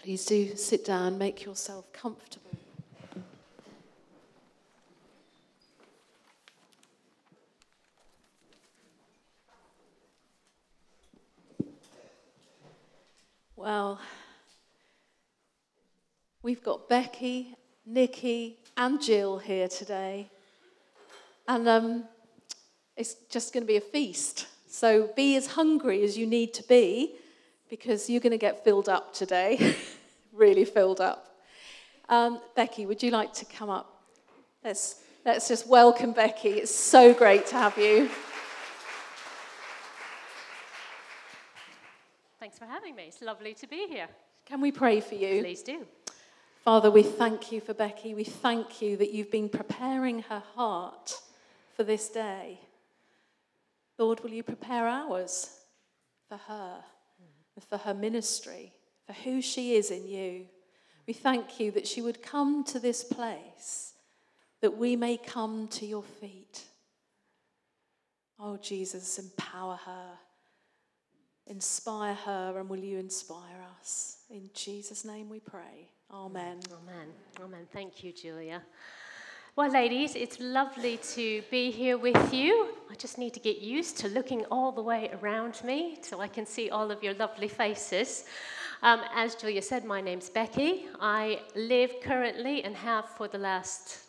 Please do sit down, make yourself comfortable. Well, we've got Becky, Nikki, and Jill here today. And it's just going to be a feast. So be as hungry as you need to be, because you're going to get filled up today. Really filled up. Becky, would you like to come up? Let's just welcome Becky. It's so great to have you. Thanks for having me. It's lovely to be here. Can we pray for you? Please do. Father, we thank you for Becky. We thank you that you've been preparing her heart for this day. Lord, will you prepare ours for her, for her ministry, for who she is in you? We thank you that she would come to this place, that we may come to your feet. Oh, Jesus, empower her, inspire her, and will you inspire us? In Jesus' name we pray. Amen. Amen. Amen. Thank you, Julia. Well, ladies, it's lovely to be here with you. I just need to get used to looking all the way around me so I can see all of your lovely faces. As Julia said, my name's Becky. I live currently and have for the last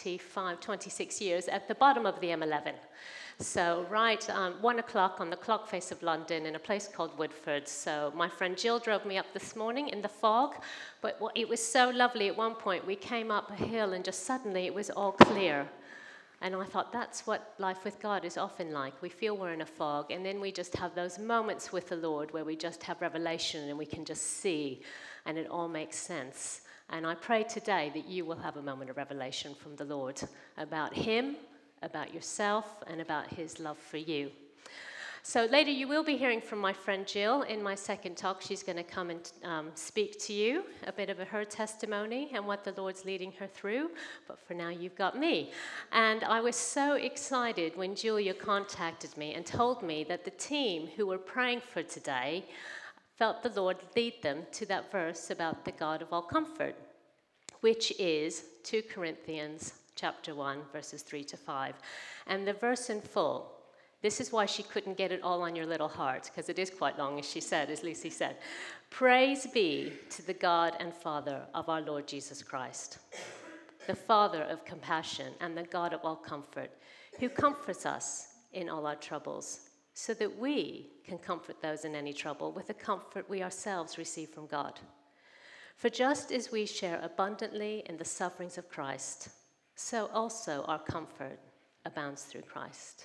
26 years at the bottom of the M11. So right 1 o'clock on the clock face of London in a place called Woodford. So my friend Jill drove me up this morning in the fog, but it was so lovely. At one point we came up a hill and just suddenly it was all clear. And I thought that's what life with God is often like. We feel we're in a fog, and then we just have those moments with the Lord where we just have revelation and we can just see, and it all makes sense. And I pray today that you will have a moment of revelation from the Lord about Him, about yourself, and about His love for you. So later you will be hearing from my friend Jill in my second talk. She's going to come and speak to you a bit of her testimony and what the Lord's leading her through. But for now, you've got me. And I was so excited when Julia contacted me and told me that the team who were praying for today felt the Lord lead them to that verse about the God of all comfort, which is 2 Corinthians chapter 1, verses 3 to 5. And the verse in full, this is why she couldn't get it all on your little heart, because it is quite long, as Lucy said. Praise be to the God and Father of our Lord Jesus Christ, the Father of compassion and the God of all comfort, who comforts us in all our troubles, so that we can comfort those in any trouble with the comfort we ourselves receive from God. For just as we share abundantly in the sufferings of Christ, so also our comfort abounds through Christ.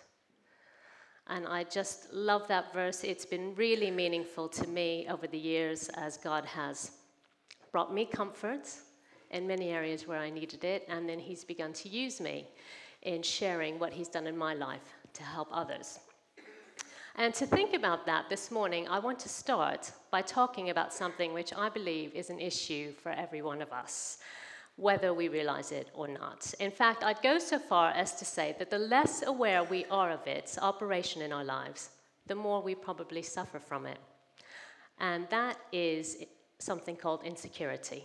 And I just love that verse. It's been really meaningful to me over the years as God has brought me comfort in many areas where I needed it, and then He's begun to use me in sharing what He's done in my life to help others. And to think about that this morning, I want to start by talking about something which I believe is an issue for every one of us, whether we realize it or not. In fact, I'd go so far as to say that the less aware we are of its operation in our lives, the more we probably suffer from it. And that is something called insecurity.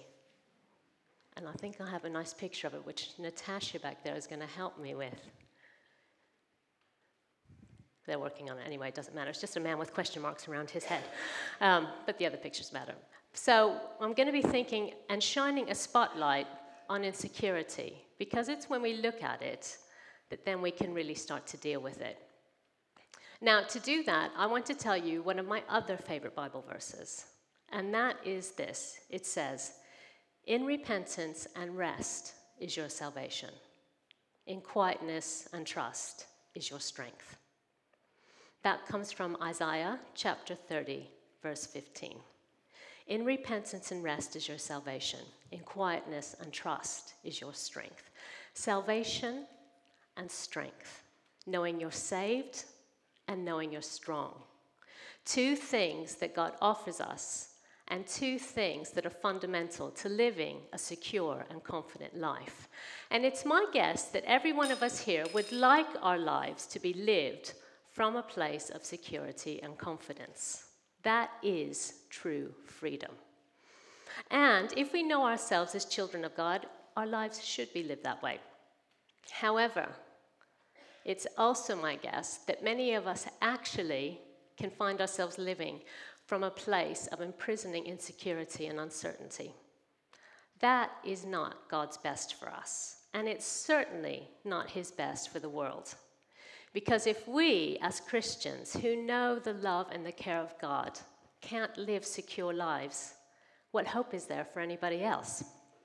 And I think I have a nice picture of it, which Natasha back there is going to help me with. They're working on it anyway, it doesn't matter. It's just a man with question marks around his head. But the other pictures matter. So I'm going to be thinking and shining a spotlight on insecurity, because it's when we look at it that then we can really start to deal with it. Now, to do that, I want to tell you one of my other favorite Bible verses, and that is this. It says, "In repentance and rest is your salvation. In quietness and trust is your strength." That comes from Isaiah chapter 30, verse 15. In repentance and rest is your salvation. In quietness and trust is your strength. Salvation and strength. Knowing you're saved and knowing you're strong. Two things that God offers us, and two things that are fundamental to living a secure and confident life. And it's my guess that every one of us here would like our lives to be lived from a place of security and confidence. That is true freedom. And if we know ourselves as children of God, our lives should be lived that way. However, it's also my guess that many of us actually can find ourselves living from a place of imprisoning insecurity and uncertainty. That is not God's best for us, and it's certainly not his best for the world. Because if we, as Christians who know the love and the care of God, can't live secure lives, what hope is there for anybody else?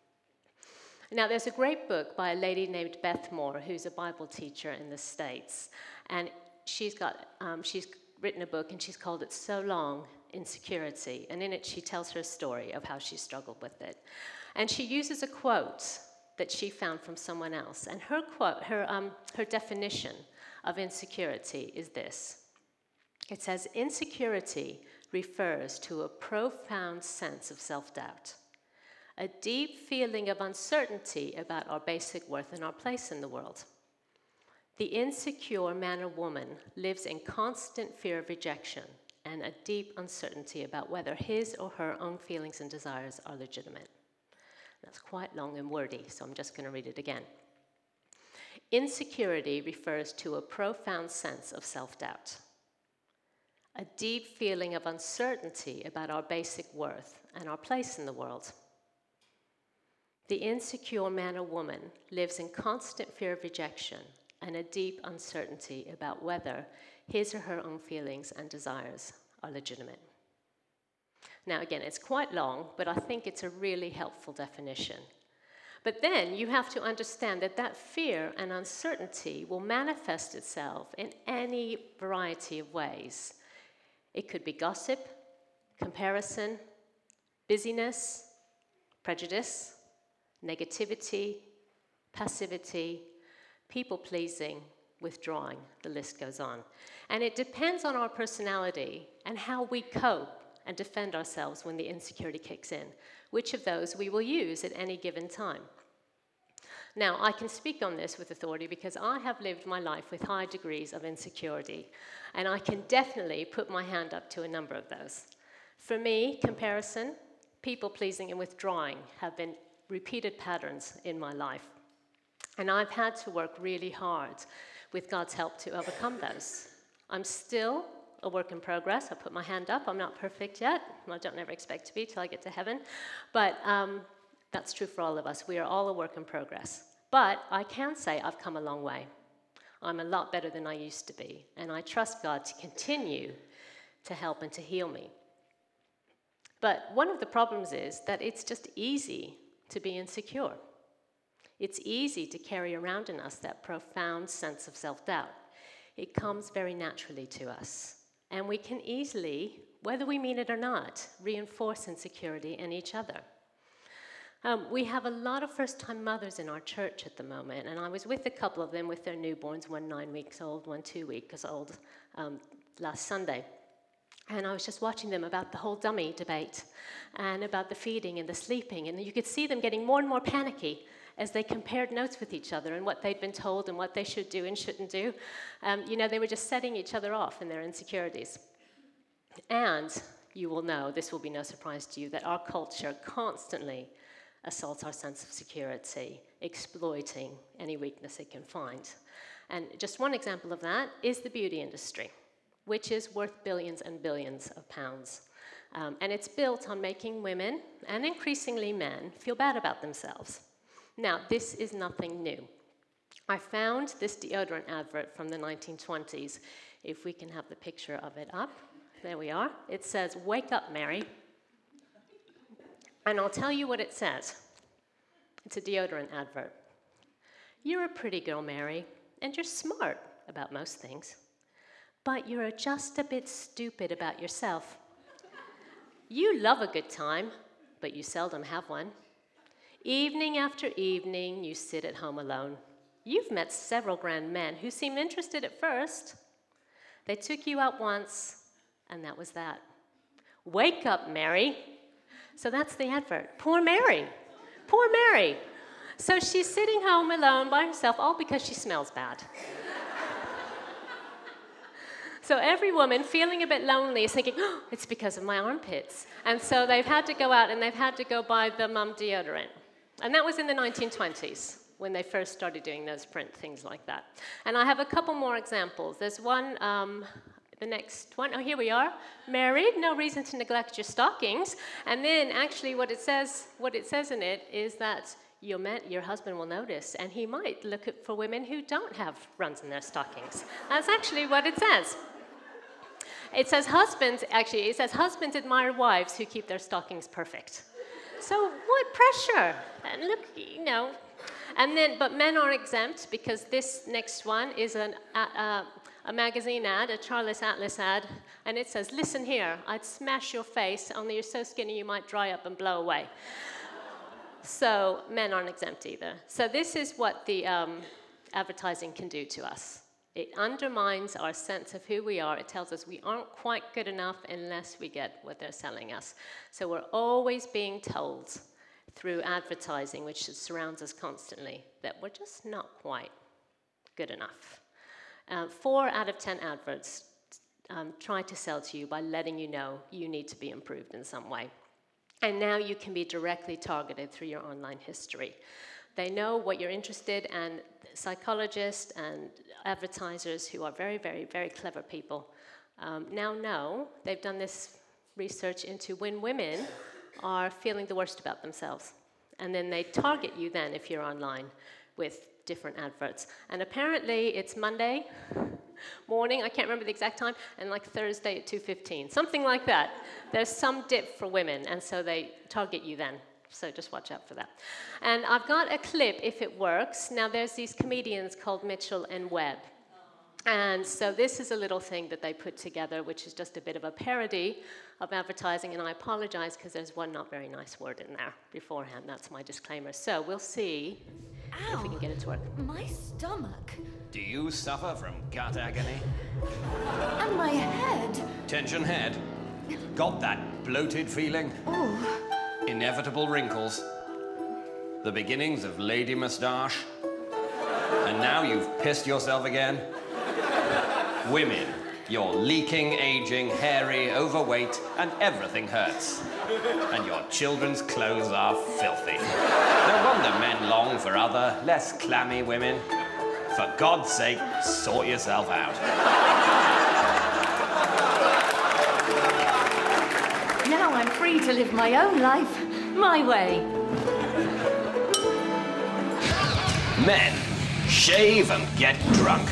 Now, there's a great book by a lady named Beth Moore, who's a Bible teacher in the States, and she's written a book, and she's called it So Long, Insecurity, and in it she tells her story of how she struggled with it. And she uses a quote that she found from someone else, and her quote, her definition of insecurity is this. It says, insecurity refers to a profound sense of self-doubt, a deep feeling of uncertainty about our basic worth and our place in the world. The insecure man or woman lives in constant fear of rejection and a deep uncertainty about whether his or her own feelings and desires are legitimate. That's quite long and wordy, so I'm just going to read it again. Insecurity refers to a profound sense of self-doubt, a deep feeling of uncertainty about our basic worth and our place in the world. The insecure man or woman lives in constant fear of rejection and a deep uncertainty about whether his or her own feelings and desires are legitimate. Now, again, it's quite long, but I think it's a really helpful definition. But then you have to understand that that fear and uncertainty will manifest itself in any variety of ways. It could be gossip, comparison, busyness, prejudice, negativity, passivity, people-pleasing, withdrawing, the list goes on. And it depends on our personality and how we cope and defend ourselves when the insecurity kicks in, which of those we will use at any given time. Now, I can speak on this with authority because I have lived my life with high degrees of insecurity, and I can definitely put my hand up to a number of those. For me, comparison, people-pleasing, and withdrawing have been repeated patterns in my life. And I've had to work really hard with God's help to overcome those. I'm still a work in progress. I put my hand up. I'm not perfect yet. I don't ever expect to be till I get to heaven. But that's true for all of us. We are all a work in progress. But I can say I've come a long way. I'm a lot better than I used to be. And I trust God to continue to help and to heal me. But one of the problems is that it's just easy to be insecure. It's easy to carry around in us that profound sense of self-doubt. It comes very naturally to us. And we can easily, whether we mean it or not, reinforce insecurity in each other. We have a lot of first-time mothers in our church at the moment, and I was with a couple of them with their newborns, one 9 weeks old, one 2 weeks old, last Sunday. And I was just watching them about the whole dummy debate and about the feeding and the sleeping, and you could see them getting more and more panicky as they compared notes with each other and what they'd been told and what they should do and shouldn't do. They were just setting each other off in their insecurities. And you will know, this will be no surprise to you, that our culture constantly assaults our sense of security, exploiting any weakness it can find. And just one example of that is the beauty industry, which is worth billions and billions of pounds. And it's built on making women, and increasingly men, feel bad about themselves. Now, this is nothing new. I found this deodorant advert from the 1920s. If we can have the picture of it up. There we are. It says, "Wake up, Mary." And I'll tell you what it says. It's a deodorant advert. "You're a pretty girl, Mary, and you're smart about most things. But you're just a bit stupid about yourself. You love a good time, but you seldom have one. Evening after evening, you sit at home alone. You've met several grand men who seemed interested at first. They took you out once, and that was that. Wake up, Mary." So that's the advert. Poor Mary. Poor Mary. So she's sitting home alone by herself, all because she smells bad. So every woman feeling a bit lonely is thinking, oh, it's because of my armpits. And so they've had to go out and they've had to go buy the mum deodorant. And that was in the 1920s when they first started doing those print things like that. And I have a couple more examples. There's one, the next one, oh, here we are. Married, no reason to neglect your stockings. And then actually what it says in it is that your husband will notice, and he might look for women who don't have runs in their stockings. That's actually what it says. It says husbands admire wives who keep their stockings perfect. So what pressure? And look, And then, but men are exempt because this next one is a magazine ad, a Charles Atlas ad, and it says, listen here, I'd smash your face, only you're so skinny you might dry up and blow away. So men aren't exempt either. So this is what the advertising can do to us. It undermines our sense of who we are. It tells us we aren't quite good enough unless we get what they're selling us. So we're always being told through advertising, which surrounds us constantly, that we're just not quite good enough. 4 out of 10 adverts try to sell to you by letting you know you need to be improved in some way. And now you can be directly targeted through your online history. They know what you're interested in, and psychologists and advertisers who are very, very, very clever people now know, they've done this research into when women are feeling the worst about themselves. And then they target you then, if you're online, with different adverts. And apparently it's Monday morning, I can't remember the exact time, and like Thursday at 2:15, something like that. There's some dip for women, and so they target you then. So just watch out for that. And I've got a clip, if it works. Now there's these comedians called Mitchell and Webb. And so this is a little thing that they put together, which is just a bit of a parody of advertising, and I apologize because there's one not very nice word in there beforehand. That's my disclaimer. So we'll see if we can get it to work. My stomach. Do you suffer from gut agony? And my head. Tension head? Got that bloated feeling? Oh. Inevitable wrinkles? The beginnings of lady moustache? And now you've pissed yourself again? Women, you're leaking, aging, hairy, overweight, and everything hurts. And your children's clothes are filthy. No wonder men long for other, less clammy women. For God's sake, sort yourself out. Now I'm free to live my own life, my way. Men, shave and get drunk.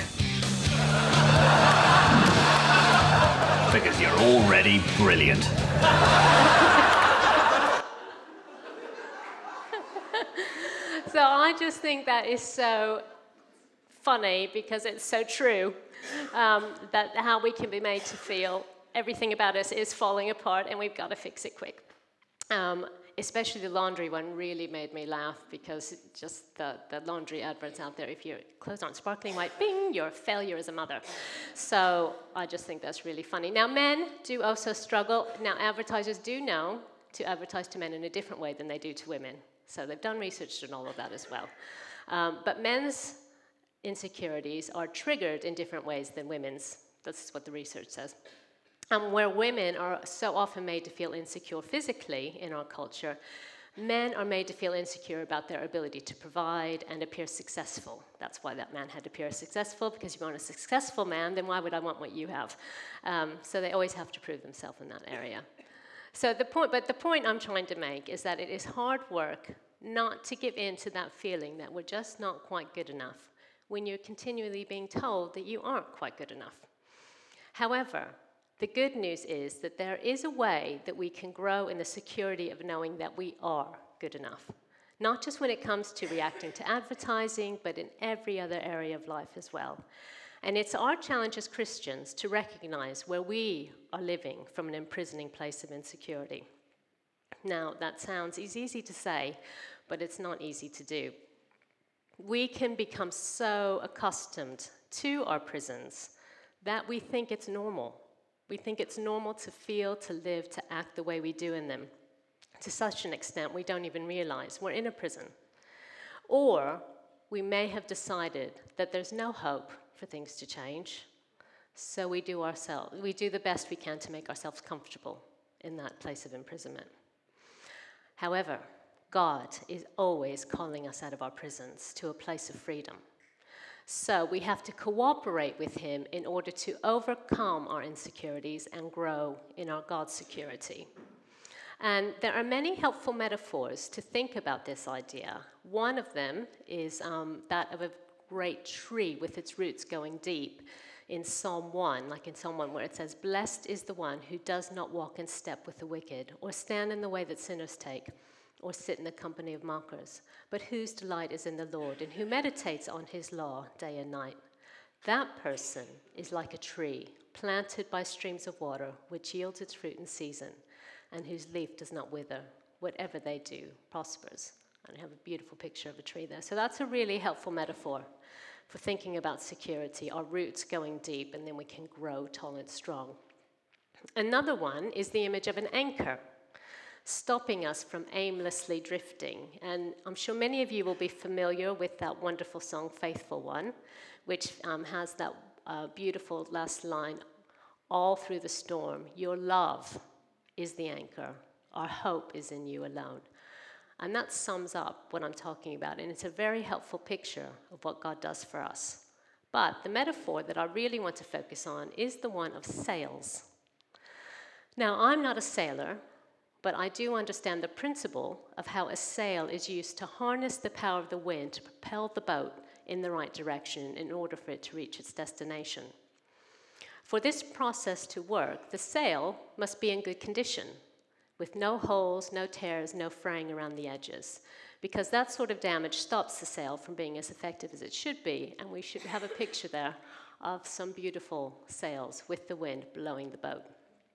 Because you're already brilliant. So I just think that is so funny because it's so true, that how we can be made to feel everything about us is falling apart and we've got to fix it quick. Especially the laundry one really made me laugh because just the laundry adverts out there, if your clothes aren't sparkling white, bing, you're a failure as a mother. So I just think that's really funny. Now, men do also struggle. Now, advertisers do know to advertise to men in a different way than they do to women. So they've done research on all of that as well. But men's insecurities are triggered in different ways than women's. That's what the research says. Where women are so often made to feel insecure physically in our culture, men are made to feel insecure about their ability to provide and appear successful. That's why that man had to appear successful, because if you want a successful man, then why would I want what you have? So they always have to prove themselves in that area. So the point I'm trying to make is that it is hard work not to give in to that feeling that we're just not quite good enough when you're continually being told that you aren't quite good enough. However, the good news is that there is a way that we can grow in the security of knowing that we are good enough. Not just when it comes to reacting to advertising, but in every other area of life as well. And it's our challenge as Christians to recognize where we are living from an imprisoning place of insecurity. Now, that sounds easy to say, but it's not easy to do. We can become so accustomed to our prisons that we think it's normal. We think it's normal to feel, to live, to act the way we do in them. To such an extent, we don't even realize we're in a prison. Or we may have decided that there's no hope for things to change, So we do the best we can to make ourselves comfortable in that place of imprisonment. However, God is always calling us out of our prisons to a place of freedom. So we have to cooperate with him in order to overcome our insecurities and grow in our God security. And there are many helpful metaphors to think about this idea. One of them is that of a great tree with its roots going deep in Psalm 1, like in Psalm 1, where it says, "Blessed is the one who does not walk in step with the wicked, or stand in the way that sinners take, or sit in the company of mockers, but whose delight is in the Lord, and who meditates on his law day and night. That person is like a tree planted by streams of water, which yields its fruit in season, and whose leaf does not wither. Whatever they do prospers." And I have a beautiful picture of a tree there. So that's a really helpful metaphor for thinking about security, our roots going deep, and then we can grow tall and strong. Another one is the image of an anchor, stopping us from aimlessly drifting. And I'm sure many of you will be familiar with that wonderful song, Faithful One, which has that beautiful last line, "All through the storm, your love is the anchor. Our hope is in you alone." And that sums up what I'm talking about, and it's a very helpful picture of what God does for us. But the metaphor that I really want to focus on is the one of sails. Now, I'm not a sailor, but I do understand the principle of how a sail is used to harness the power of the wind to propel the boat in the right direction in order for it to reach its destination. For this process to work, the sail must be in good condition, with no holes, no tears, no fraying around the edges, because that sort of damage stops the sail from being as effective as it should be, and we should have a picture there of some beautiful sails with the wind blowing the boat.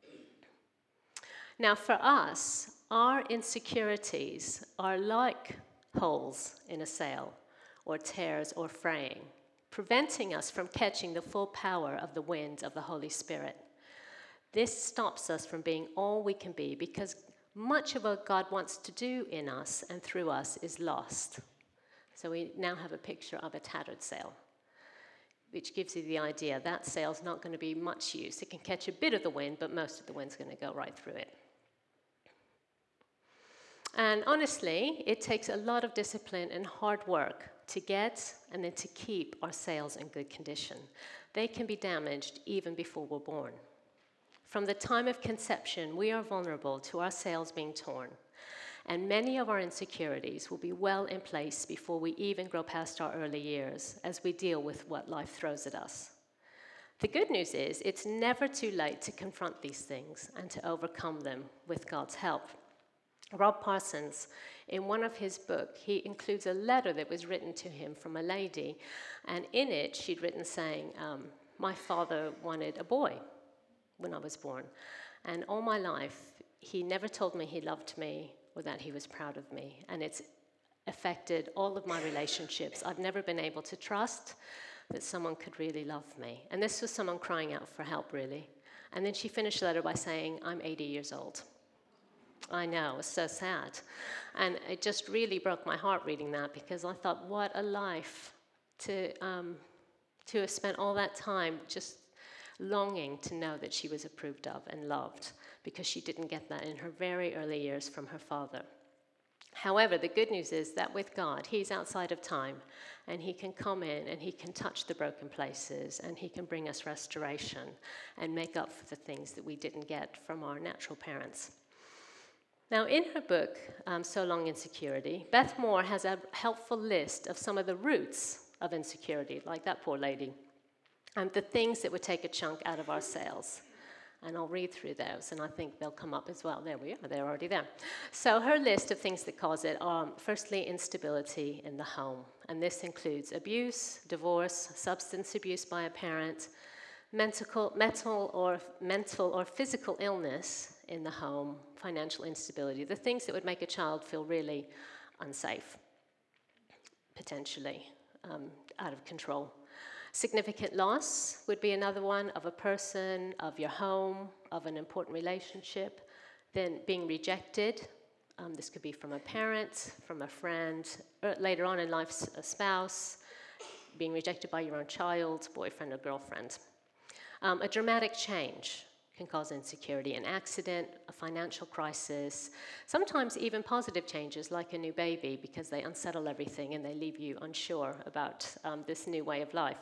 Now for us, our insecurities are like holes in a sail, or tears or fraying, preventing us from catching the full power of the wind of the Holy Spirit. This stops us from being all we can be, because much of what God wants to do in us and through us is lost. So we now have a picture of a tattered sail, which gives you the idea that sail's not going to be much use. It can catch a bit of the wind, but most of the wind's going to go right through it. And honestly, it takes a lot of discipline and hard work to get and then to keep our sails in good condition. They can be damaged even before we're born. From the time of conception, we are vulnerable to our sails being torn, and many of our insecurities will be well in place before we even grow past our early years as we deal with what life throws at us. The good news is it's never too late to confront these things and to overcome them with God's help. Rob Parsons, in one of his books, he includes a letter that was written to him from a lady, and in it she'd written saying, "My father wanted a boy when I was born, and all my life he never told me he loved me or that he was proud of me, and it's affected all of my relationships. I've never been able to trust that someone could really love me." And this was someone crying out for help, really. And then she finished the letter by saying, "I'm 80 years old." I know, it was so sad. And it just really broke my heart reading that, because I thought, what a life to have spent all that time just longing to know that she was approved of and loved, because she didn't get that in her very early years from her father. However, the good news is that with God, he's outside of time, and he can come in and he can touch the broken places, and he can bring us restoration and make up for the things that we didn't get from our natural parents. Now, in her book, So Long Insecurity, Beth Moore has a helpful list of some of the roots of insecurity, like that poor lady, and the things that would take a chunk out of our sails. And I'll read through those, and I think they'll come up as well. There we are, they're already there. So her list of things that cause it are, firstly, instability in the home. And this includes abuse, divorce, substance abuse by a parent, mental or physical illness in the home, financial instability, the things that would make a child feel really unsafe, potentially out of control. Significant loss would be another one, of a person, of your home, of an important relationship. Then being rejected. This could be from a parent, from a friend, later on in life, a spouse, being rejected by your own child, boyfriend or girlfriend. A dramatic change can cause insecurity, an accident, a financial crisis, sometimes even positive changes like a new baby because they unsettle everything and they leave you unsure about this new way of life.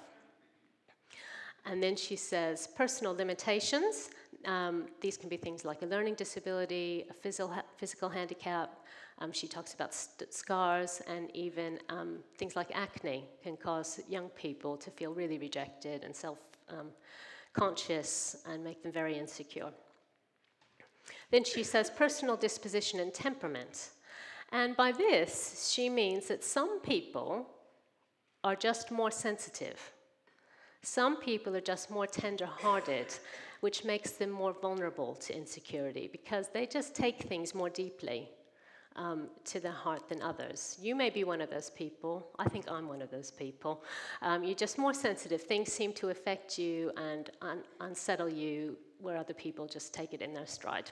And then she says personal limitations. These can be things like a learning disability, a physical handicap. She talks about scars, and even things like acne can cause young people to feel really rejected and self-conscious and make them very insecure. Then she says personal disposition and temperament. And by this, she means that some people are just more sensitive. Some people are just more tender-hearted, which makes them more vulnerable to insecurity because they just take things more deeply to their heart than others. You may be one of those people. I think I'm one of those people. You're just more sensitive. Things seem to affect you and unsettle you, where other people just take it in their stride.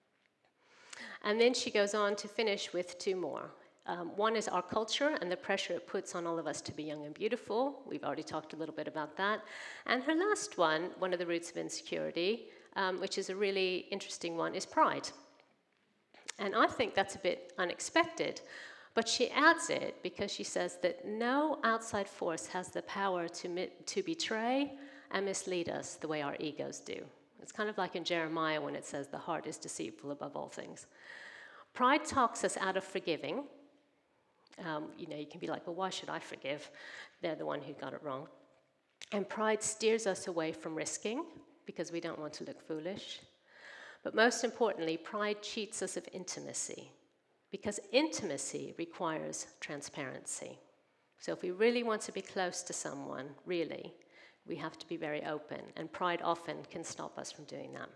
And then she goes on to finish with two more. One is our culture and the pressure it puts on all of us to be young and beautiful. We've already talked a little bit about that. And her last one of the roots of insecurity, which is a really interesting one, is pride. And I think that's a bit unexpected, but she adds it because she says that no outside force has the power to betray and mislead us the way our egos do. It's kind of like in Jeremiah when it says the heart is deceitful above all things. Pride talks us out of forgiving. You can be like, well, why should I forgive? They're the one who got it wrong. And pride steers us away from risking because we don't want to look foolish. But most importantly, pride cheats us of intimacy because intimacy requires transparency. So if we really want to be close to someone, really, we have to be very open. And pride often can stop us from doing that.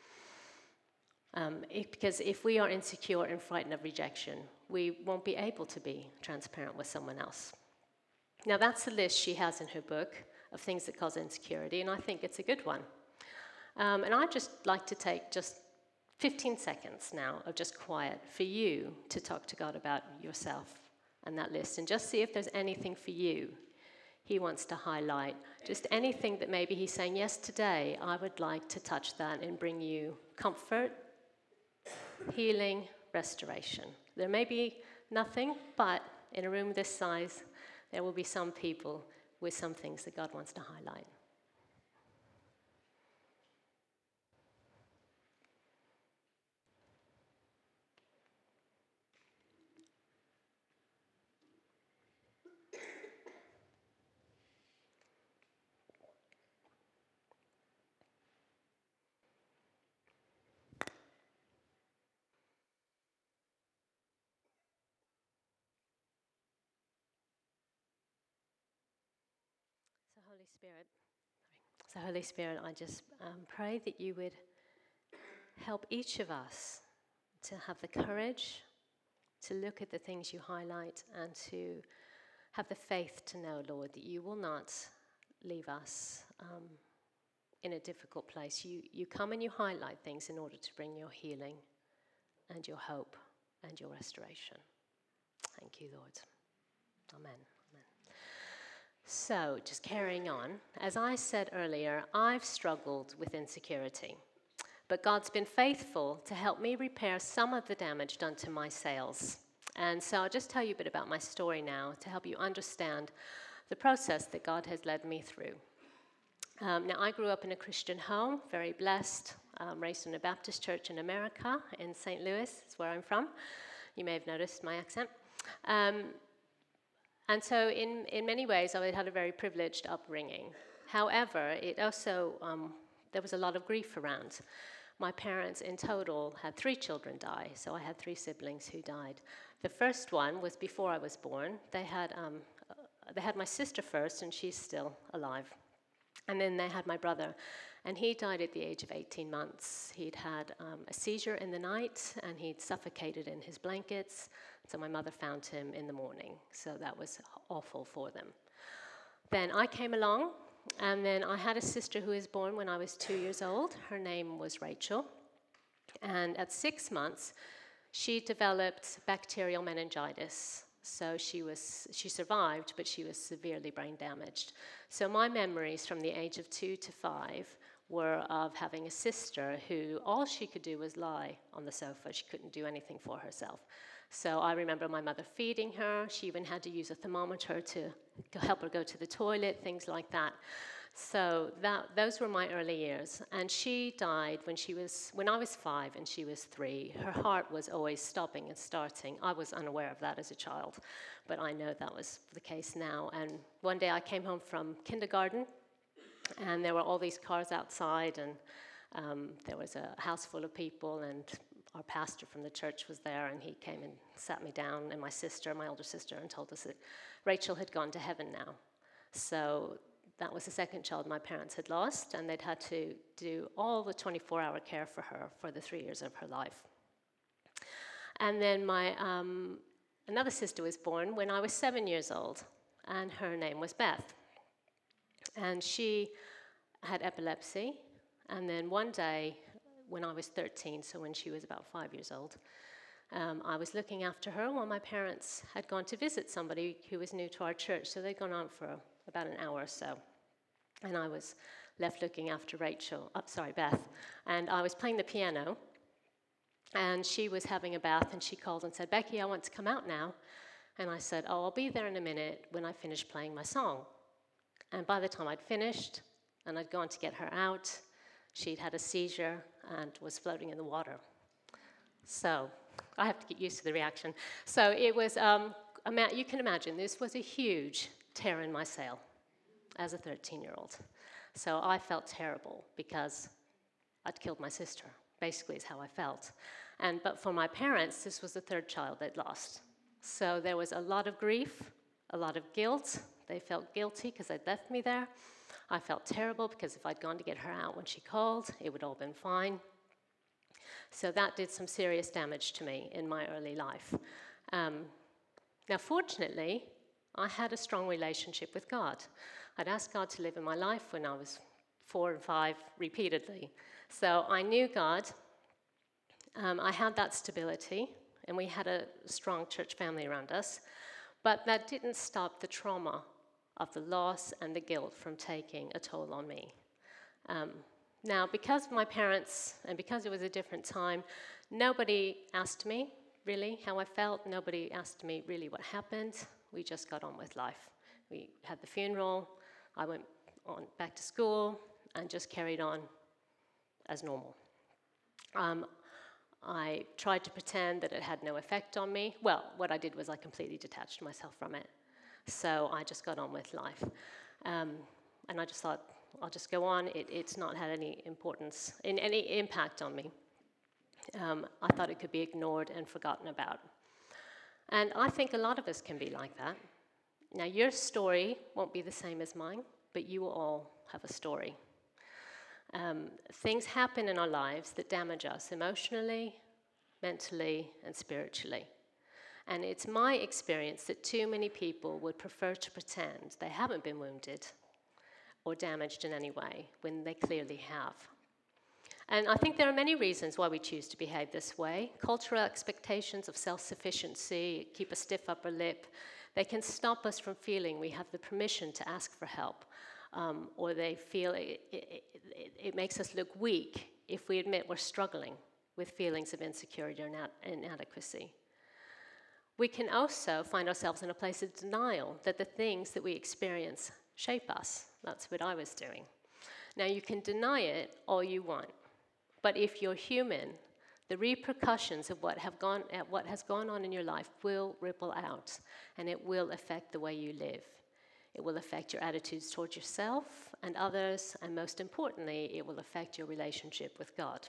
Because if we are insecure and frightened of rejection, we won't be able to be transparent with someone else. Now, that's the list she has in her book of things that cause insecurity, and I think it's a good one. And I'd just like to take just 15 seconds now of just quiet for you to talk to God about yourself and that list, and just see if there's anything for you He wants to highlight. Just anything that maybe He's saying, yes, today I would like to touch that and bring you comfort, healing, restoration. There may be nothing, but in a room this size, there will be some people with some things that God wants to highlight. Holy Spirit, I just pray that you would help each of us to have the courage to look at the things you highlight and to have the faith to know, Lord, that you will not leave us in a difficult place. You come and you highlight things in order to bring your healing and your hope and your restoration. Thank you, Lord. Amen. So, just carrying on, as I said earlier, I've struggled with insecurity, but God's been faithful to help me repair some of the damage done to my sails. And so I'll just tell you a bit about my story now to help you understand the process that God has led me through. Now, I grew up in a Christian home, very blessed, raised in a Baptist church in America, in St. Louis, is where I'm from. You may have noticed my accent. And so in many ways, I had a very privileged upbringing. However, it also, there was a lot of grief around. My parents in total had 3 children die, so I had 3 siblings who died. The first one was before I was born. They had my sister first, and she's still alive. And then they had my brother, and he died at the age of 18 months. He'd had a seizure in the night, and he'd suffocated in his blankets. So my mother found him in the morning. So that was awful for them. Then I came along, and then I had a sister who was born when I was 2 years old. Her name was Rachel. And at 6 months, she developed bacterial meningitis. So she survived, but she was severely brain damaged. So my memories from the age of 2 to 5 were of having a sister who all she could do was lie on the sofa. She couldn't do anything for herself. So I remember my mother feeding her. She even had to use a thermometer to help her go to the toilet, things like that. So those were my early years. And she died when I was 5 and she was 3. Her heart was always stopping and starting. I was unaware of that as a child, but I know that was the case now. And one day I came home from kindergarten, and there were all these cars outside, and there was a house full of people, and our pastor from the church was there, and he came and sat me down, and my older sister, and told us that Rachel had gone to heaven now. So that was the second child my parents had lost, and they'd had to do all the 24-hour care for her for the 3 years of her life. And then my another sister was born when I was 7 years old, and her name was Beth. And she had epilepsy, and then one day when I was 13, so when she was about 5 years old, I was looking after her while my parents had gone to visit somebody who was new to our church, so they'd gone on for about an hour or so. And I was left looking after Beth, and I was playing the piano, and she was having a bath, and she called and said, "Becky, I want to come out now." And I said, "Oh, I'll be there in a minute when I finish playing my song." And by the time I'd finished and I'd gone to get her out, she'd had a seizure and was floating in the water. So I have to get used to the reaction. So it was, you can imagine, this was a huge tear in my sail as a 13-year-old. So I felt terrible because I'd killed my sister, basically is how I felt. But for my parents, this was the third child they'd lost. So there was a lot of grief, a lot of guilt. They felt guilty because they'd left me there. I felt terrible because if I'd gone to get her out when she called, it would all been fine. So that did some serious damage to me in my early life. Now, fortunately, I had a strong relationship with God. I'd asked God to live in my life when I was 4 and 5 repeatedly. So I knew God. I had that stability, and we had a strong church family around us. But that didn't stop the trauma of the loss and the guilt from taking a toll on me. Now, because of my parents and because it was a different time, nobody asked me really how I felt. Nobody asked me really what happened. We just got on with life. We had the funeral. I went on back to school and just carried on as normal. I tried to pretend that it had no effect on me. Well, what I did was I completely detached myself from it. So I just got on with life. And I just thought, I'll just go on. It's not had any importance, any impact on me. I thought it could be ignored and forgotten about. And I think a lot of us can be like that. Now, your story won't be the same as mine, but you will all have a story. Things happen in our lives that damage us emotionally, mentally, and spiritually. And it's my experience that too many people would prefer to pretend they haven't been wounded or damaged in any way when they clearly have. And I think there are many reasons why we choose to behave this way. Cultural expectations of self-sufficiency, keep a stiff upper lip, they can stop us from feeling we have the permission to ask for help, or they feel it makes us look weak if we admit we're struggling with feelings of insecurity or inadequacy. We can also find ourselves in a place of denial that the things that we experience shape us. That's what I was doing. Now, you can deny it all you want, but if you're human, the repercussions of what has gone on in your life will ripple out, and it will affect the way you live. It will affect your attitudes towards yourself and others, and most importantly, it will affect your relationship with God.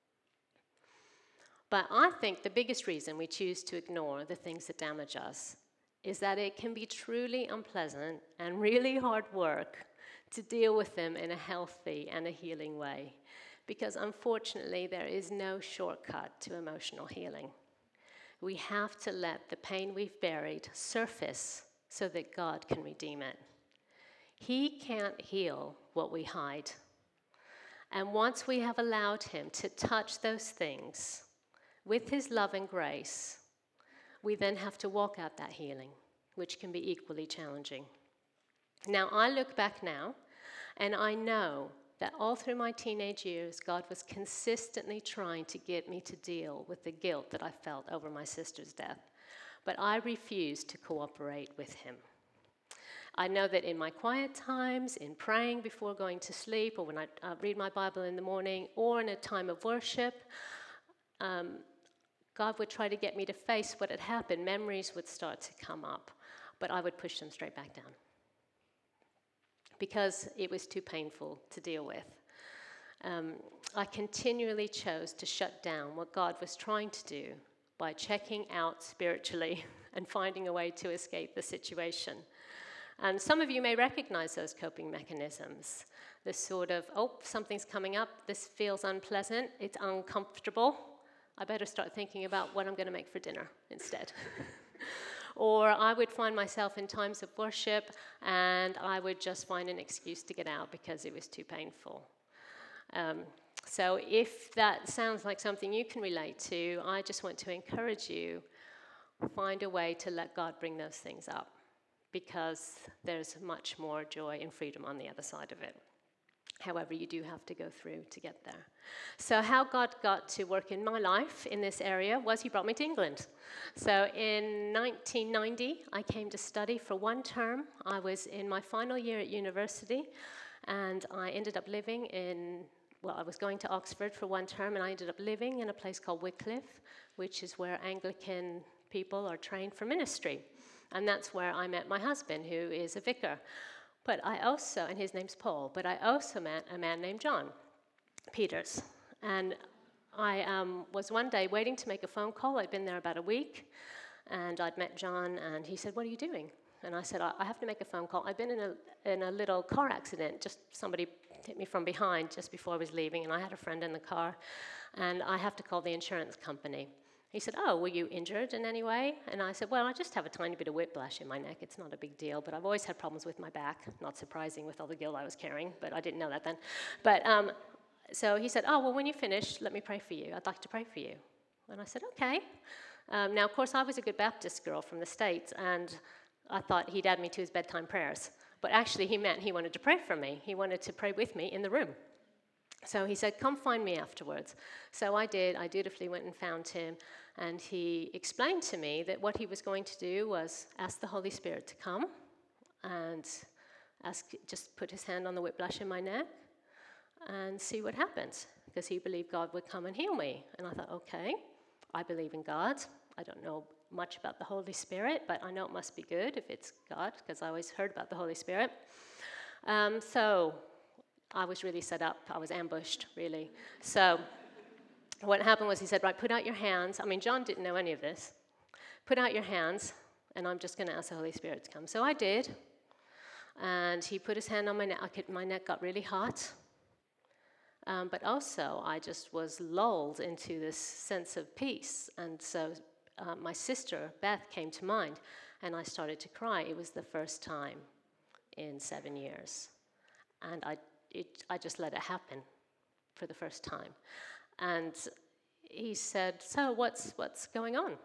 But I think the biggest reason we choose to ignore the things that damage us is that it can be truly unpleasant and really hard work to deal with them in a healthy and a healing way. Because unfortunately, there is no shortcut to emotional healing. We have to let the pain we've buried surface so that God can redeem it. He can't heal what we hide. And once we have allowed him to touch those things with his love and grace, we then have to walk out that healing, which can be equally challenging. Now, I look back now, and I know that all through my teenage years, God was consistently trying to get me to deal with the guilt that I felt over my sister's death. But I refused to cooperate with him. I know that in my quiet times, in praying before going to sleep, or when I read my Bible in the morning, or in a time of worship, God would try to get me to face what had happened. Memories would start to come up, but I would push them straight back down because it was too painful to deal with. I continually chose to shut down what God was trying to do by checking out spiritually and finding a way to escape the situation. And some of you may recognize those coping mechanisms. This sort of, oh, something's coming up, this feels unpleasant, it's uncomfortable. I better start thinking about what I'm going to make for dinner instead. Or I would find myself in times of worship and I would just find an excuse to get out because it was too painful. So if that sounds like something you can relate to, I just want to encourage you, find a way to let God bring those things up because there's much more joy and freedom on the other side of it. However, you do have to go through to get there. So how God got to work in my life in this area was he brought me to England. So in 1990, I came to study for one term. I was in my final year at university, and I ended up living I was going to Oxford for one term, and I ended up living in a place called Wycliffe, which is where Anglican people are trained for ministry. And that's where I met my husband, who is a vicar. But I also, and his name's Paul, but I also met a man named John Peters. And I was one day waiting to make a phone call. I'd been there about a week, and I'd met John, and he said, "What are you doing?" And I said, "I have to make a phone call. I've been in a little car accident. Just somebody hit me from behind just before I was leaving, and I had a friend in the car, and I have to call the insurance company." He said, "Oh, were you injured in any way?" And I said, "Well, I just have a tiny bit of whiplash in my neck. It's not a big deal, but I've always had problems with my back." Not surprising with all the guilt I was carrying, but I didn't know that then. But so he said, "Oh, well, when you finish, let me pray for you. I'd like to pray for you." And I said, "Okay." Now, of course, I was a good Baptist girl from the States, and I thought he'd add me to his bedtime prayers. But actually, he meant he wanted to pray for me. He wanted to pray with me in the room. So he said, "Come find me afterwards." So I did. I dutifully went and found him. And he explained to me that what he was going to do was ask the Holy Spirit to come and just put his hand on the whiplash in my neck and see what happens, because he believed God would come and heal me. And I thought, okay, I believe in God. I don't know much about the Holy Spirit, but I know it must be good if it's God, because I always heard about the Holy Spirit. So I was really set up. I was ambushed, really. So what happened was he said, "Right, put out your hands." I mean, John didn't know any of this. "Put out your hands, and I'm just going to ask the Holy Spirit to come." So I did, and he put his hand on my neck. My neck got really hot, but also I just was lulled into this sense of peace. And so my sister, Beth, came to mind, and I started to cry. It was the first time in 7 years, and I just let it happen for the first time. And he said, "So what's going on?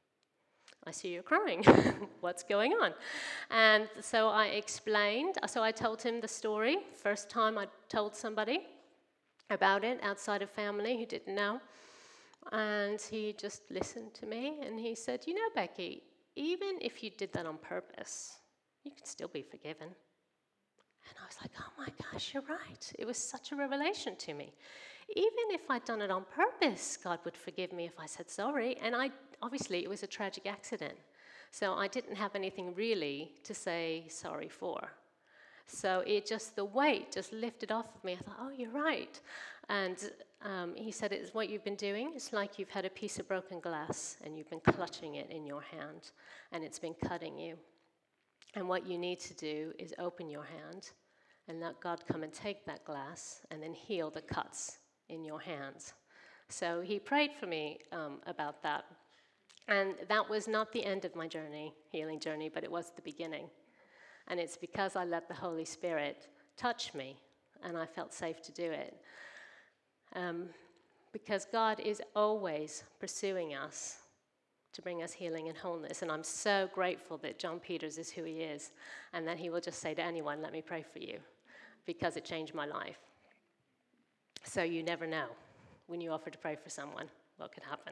I see you're crying. What's going on?" And so I explained. So I told him the story. First time I told somebody about it outside of family who didn't know. And he just listened to me, and he said, "You know, Becky, even if you did that on purpose, you could still be forgiven." And I was like, "Oh my gosh, you're right." It was such a revelation to me. Even if I'd done it on purpose, God would forgive me if I said sorry. And obviously, it was a tragic accident. So I didn't have anything really to say sorry for. So the weight just lifted off of me. I thought, "Oh, you're right." And he said, "It's what you've been doing. It's like you've had a piece of broken glass and you've been clutching it in your hand and it's been cutting you. And what you need to do is open your hand and let God come and take that glass and then heal the cuts in your hands." So he prayed for me about that. And that was not the end of my healing journey, but it was the beginning. And it's because I let the Holy Spirit touch me, and I felt safe to do it. Because God is always pursuing us to bring us healing and wholeness. And I'm so grateful that John Peters is who he is, and that he will just say to anyone, "Let me pray for you," because it changed my life. So you never know when you offer to pray for someone what could happen.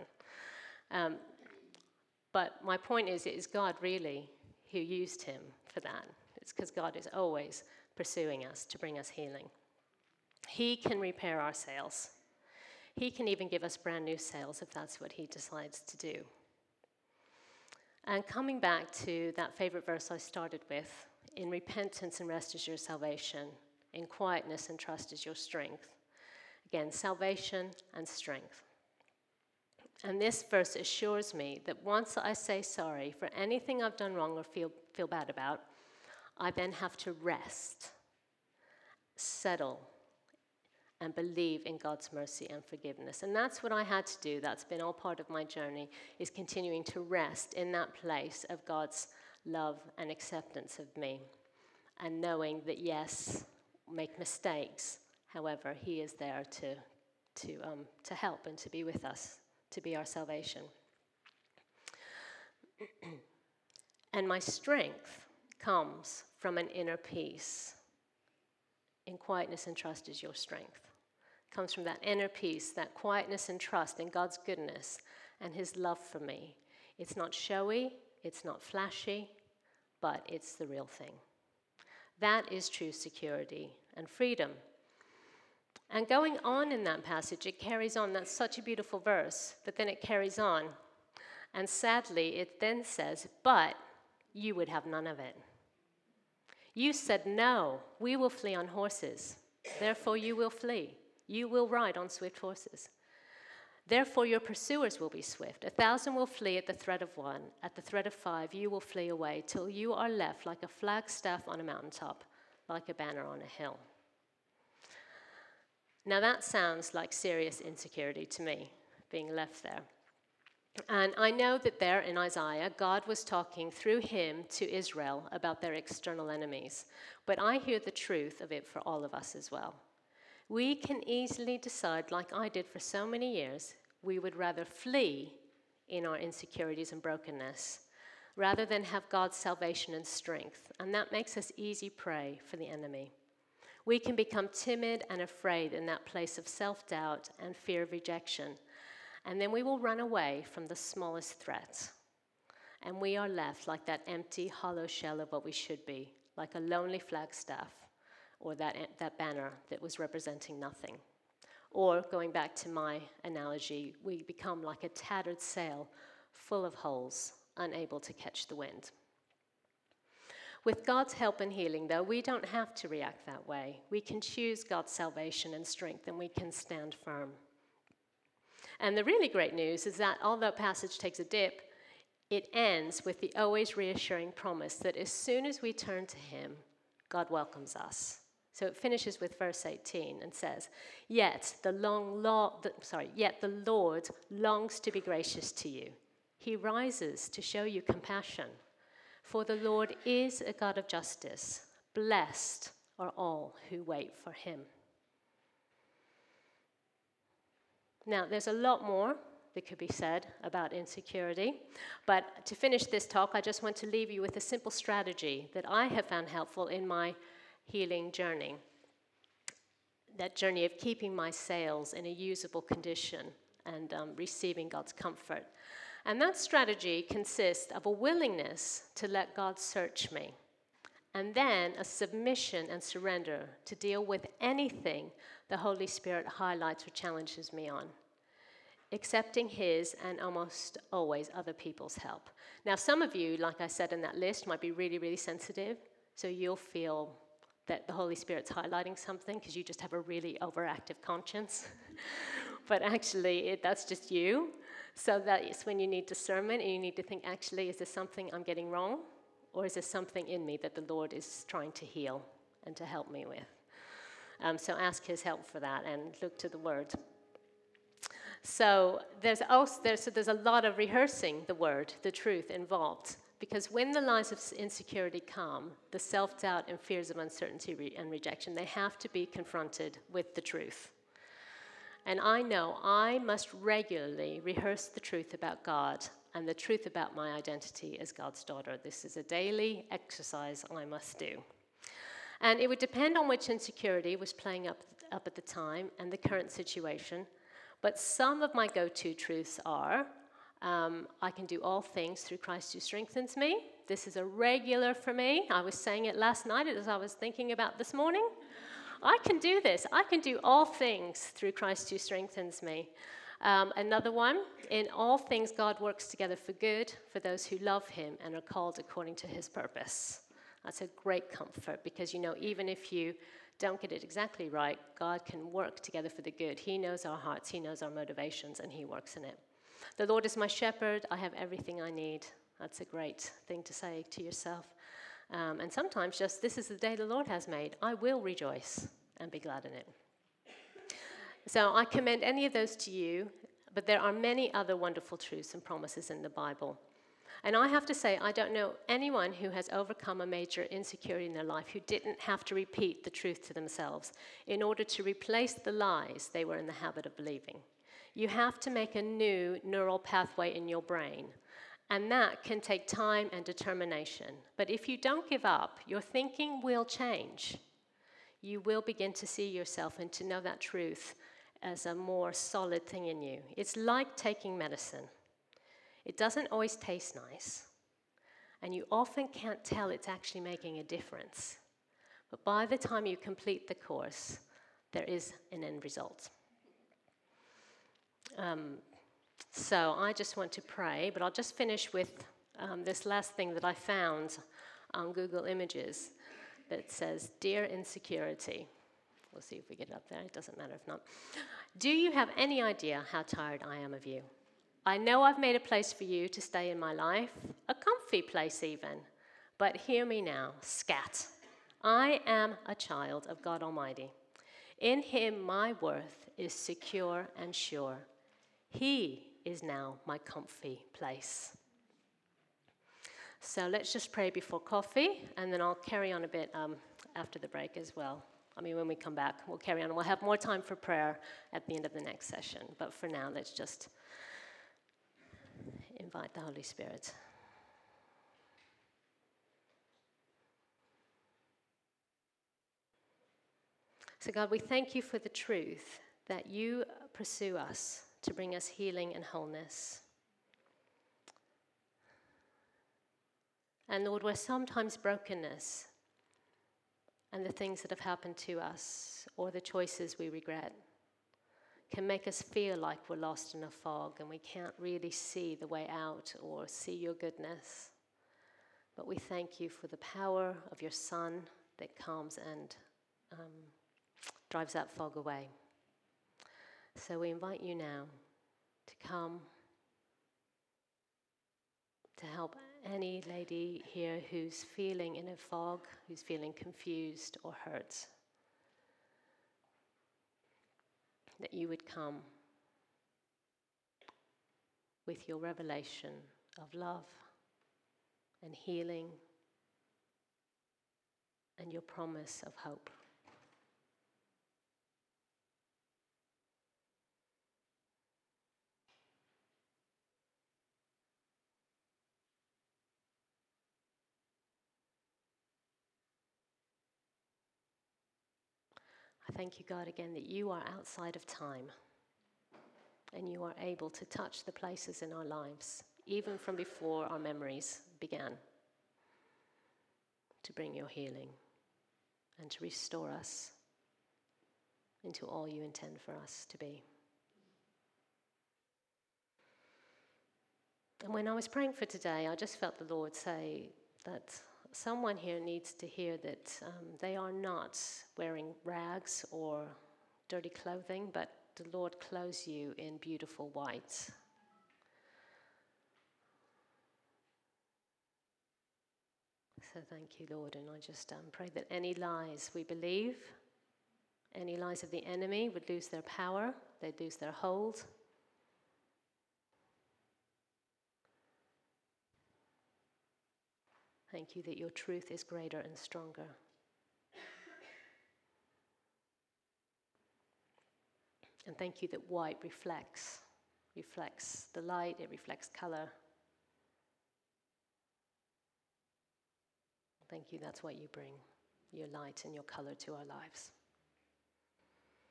But my point is, it is God really who used him for that. It's because God is always pursuing us to bring us healing. He can repair our sails. He can even give us brand new sails if that's what he decides to do. And coming back to that favorite verse I started with, in repentance and rest is your salvation, in quietness and trust is your strength. Again, salvation and strength. And this verse assures me that once I say sorry for anything I've done wrong or feel bad about, I then have to rest, settle, and believe in God's mercy and forgiveness. And that's what I had to do. That's been all part of my journey, is continuing to rest in that place of God's love and acceptance of me. And knowing that, yes, make mistakes. However, he is there to help and to be with us, to be our salvation. And my strength comes from an inner peace. In quietness and trust is your strength. Comes from that inner peace, that quietness and trust in God's goodness and his love for me. It's not showy, it's not flashy, but it's the real thing. That is true security and freedom. And going on in that passage, it carries on. That's such a beautiful verse, but then it carries on. And sadly, it then says, but you would have none of it. You said, no, we will flee on horses. Therefore, you will flee. You will ride on swift horses. Therefore, your pursuers will be swift. 1,000 will flee at the threat of one. At the threat of 5, you will flee away till you are left like a flagstaff on a mountaintop, like a banner on a hill. Now, that sounds like serious insecurity to me, being left there. And I know that there in Isaiah, God was talking through him to Israel about their external enemies. But I hear the truth of it for all of us as well. We can easily decide, like I did for so many years, we would rather flee in our insecurities and brokenness rather than have God's salvation and strength. And that makes us easy prey for the enemy. We can become timid and afraid in that place of self-doubt and fear of rejection. And then we will run away from the smallest threat. And we are left like that empty, hollow shell of what we should be, like a lonely flagstaff, or that banner that was representing nothing. Or, going back to my analogy, we become like a tattered sail full of holes, unable to catch the wind. With God's help and healing, though, we don't have to react that way. We can choose God's salvation and strength, and we can stand firm. And the really great news is that although the passage takes a dip, it ends with the always reassuring promise that as soon as we turn to him, God welcomes us. So it finishes with verse 18 and says, Yet the Lord longs to be gracious to you. He rises to show you compassion. For the Lord is a God of justice. Blessed are all who wait for him. Now, there's a lot more that could be said about insecurity, but to finish this talk, I just want to leave you with a simple strategy that I have found helpful in my healing journey. That journey of keeping my sails in a usable condition and receiving God's comfort. And that strategy consists of a willingness to let God search me, and then a submission and surrender to deal with anything the Holy Spirit highlights or challenges me on, accepting his and almost always other people's help. Now, some of you, like I said in that list, might be really, really sensitive, so you'll feel that the Holy Spirit's highlighting something because you just have a really overactive conscience. But actually, that's just you. So that is when you need discernment and you need to think, actually, is this something I'm getting wrong? Or is this something in me that the Lord is trying to heal and to help me with? So ask his help for that and look to the Word. So there's a lot of rehearsing the Word, the truth involved. Because when the lies of insecurity come, the self-doubt and fears of uncertainty and rejection, they have to be confronted with the truth. And I know I must regularly rehearse the truth about God and the truth about my identity as God's daughter. This is a daily exercise I must do. And it would depend on which insecurity was playing up at the time and the current situation. But some of my go-to truths are, I can do all things through Christ who strengthens me. This is a regular for me. I was saying it last night as I was thinking about this morning. I can do this. I can do all things through Christ who strengthens me. Another one, in all things God works together for good for those who love him and are called according to his purpose. That's a great comfort because, even if you don't get it exactly right, God can work together for the good. He knows our hearts, he knows our motivations, and he works in it. The Lord is my shepherd. I have everything I need. That's a great thing to say to yourself. And sometimes just, this is the day the Lord has made. I will rejoice and be glad in it. So I commend any of those to you, but there are many other wonderful truths and promises in the Bible. And I have to say, I don't know anyone who has overcome a major insecurity in their life who didn't have to repeat the truth to themselves in order to replace the lies they were in the habit of believing. You have to make a new neural pathway in your brain, and that can take time and determination. But if you don't give up, your thinking will change. You will begin to see yourself and to know that truth as a more solid thing in you. It's like taking medicine. It doesn't always taste nice, and you often can't tell it's actually making a difference. But by the time you complete the course, there is an end result. So I just want to pray, but I'll just finish with this last thing that I found on Google Images that says, "Dear Insecurity." We'll see if we get it up there. It doesn't matter if not. "Do you have any idea how tired I am of you? I know I've made a place for you to stay in my life, a comfy place even. But hear me now, scat. I am a child of God Almighty. In him my worth is secure and sure. He is now my comfy place." So let's just pray before coffee, and then I'll carry on a bit after the break as well. When we come back, we'll carry on. We'll have more time for prayer at the end of the next session. But for now, let's just invite the Holy Spirit. So God, we thank you for the truth that you pursue us to bring us healing and wholeness. And Lord, where sometimes brokenness and the things that have happened to us or the choices we regret can make us feel like we're lost in a fog and we can't really see the way out or see your goodness. But we thank you for the power of your Son that comes and drives that fog away. So we invite you now to come to help any lady here who's feeling in a fog, who's feeling confused or hurt. That you would come with your revelation of love and healing and your promise of hope. I thank you, God, again, that you are outside of time and you are able to touch the places in our lives, even from before our memories began, to bring your healing and to restore us into all you intend for us to be. And when I was praying for today, I just felt the Lord say that someone here needs to hear that they are not wearing rags or dirty clothing, but the Lord clothes you in beautiful white. So thank you, Lord, and I just pray that any lies we believe, any lies of the enemy would lose their power, they'd lose their hold. Thank you that your truth is greater and stronger. And thank you that white reflects the light, it reflects color. Thank you, that's what you bring, your light and your color to our lives.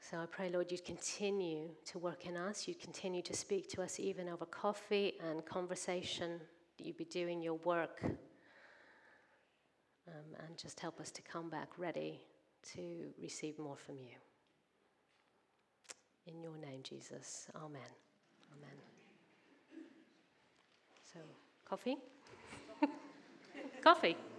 So I pray, Lord, you'd continue to work in us. You'd continue to speak to us even over coffee and conversation. That you'd be doing your work. And just help us to come back ready to receive more from you. In your name, Jesus. Amen. Amen. So, coffee? Coffee.